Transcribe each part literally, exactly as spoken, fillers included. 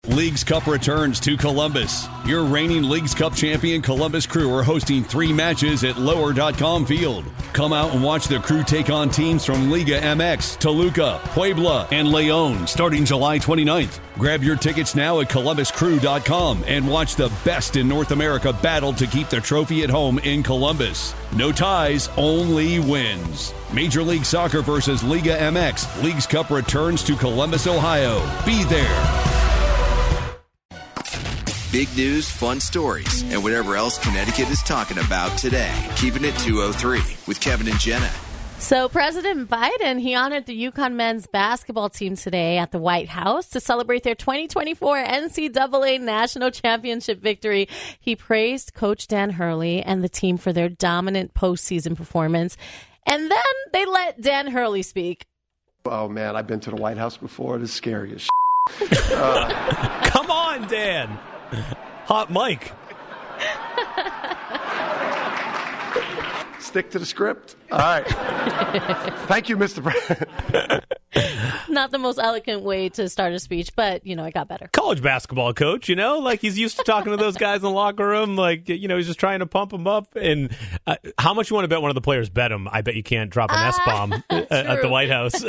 Leagues Cup returns to Columbus. Your reigning Leagues Cup champion Columbus Crew are hosting three matches at lower dot com Field. Come out and watch the Crew take on teams from Liga M X, Toluca, Puebla, and Leon starting July twenty-ninth. Grab your tickets now at columbus crew dot com and watch the best in North America battle to keep the trophy at home in Columbus. No ties, only wins. Major League Soccer versus Liga M X. Leagues Cup returns to Columbus, Ohio. Be there. Big news, fun stories, and whatever else Connecticut is talking about today. Keeping it two oh three with Kevin and Jenna. So President Biden, he honored the UConn men's basketball team today at the White House to celebrate their twenty twenty-four N C double A national championship victory. He praised Coach Dan Hurley and the team for their dominant postseason performance. And then they let Dan Hurley speak. Oh, man, I've been to the White House before. It is scary as shit. uh, Come on, Dan. Hot mic. Stick to the script. All right. Thank you, Mister President. Not the most eloquent way to start a speech, but, you know, it got better. College basketball coach, you know, like he's used to talking to those guys in the locker room. Like, you know, he's just trying to pump them up. And uh, how much you want to bet one of the players bet him? I bet you can't drop an uh, S-bomb at, at the White House.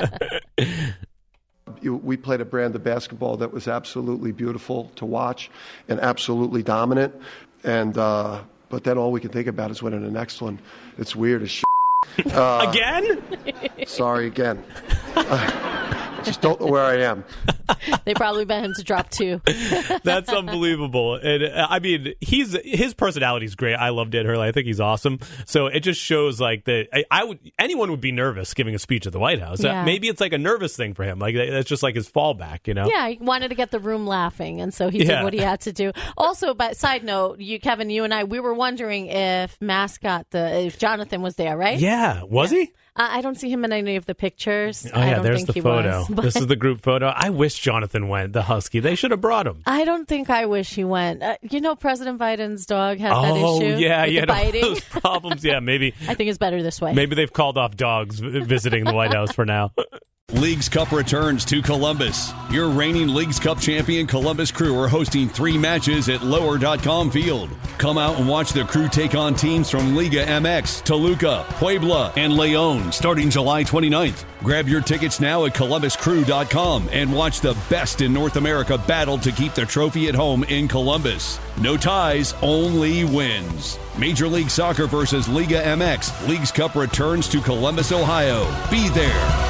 We played a brand of basketball that was absolutely beautiful to watch and absolutely dominant. And, uh, but then all we can think about is winning the next one. It's weird as shit. Uh, again? Sorry, again. I just don't know where I am. They probably bet him to drop two. That's unbelievable. And uh, I mean, he's his personality is great. I love Dan Hurley. I think he's awesome. So it just shows like that. I, I would anyone would be nervous giving a speech at the White House. Yeah. Uh, maybe it's like a nervous thing for him. Like that's just like his fallback, you know? Yeah, he wanted to get the room laughing, and so he yeah. did what he had to do. Also, but side note, you, Kevin, you and I, we were wondering if mascot the if Jonathan was there, right? Yeah, was yeah. he? I don't see him in any of the pictures. Oh, yeah, I don't there's think the he photo. Was, this is the group photo. I wish Jonathan went, the Husky. They should have brought him. I don't think I wish he went. Uh, you know, President Biden's dog has oh, that issue. Oh, yeah, with yeah. the biting. Those problems. Yeah, maybe. I think it's better this way. Maybe they've called off dogs visiting the White House for now. Leagues Cup returns to Columbus. Your reigning Leagues Cup champion Columbus Crew are hosting three matches at lower dot com Field. Come out and watch the Crew take on teams from Liga M X, Toluca, Puebla, and Leon starting July twenty-ninth. Grab your tickets now at columbus crew dot com and watch the best in North America battle to keep the trophy at home in Columbus. No ties, only wins. Major League Soccer versus Liga M X. Leagues Cup returns to Columbus, Ohio. Be there.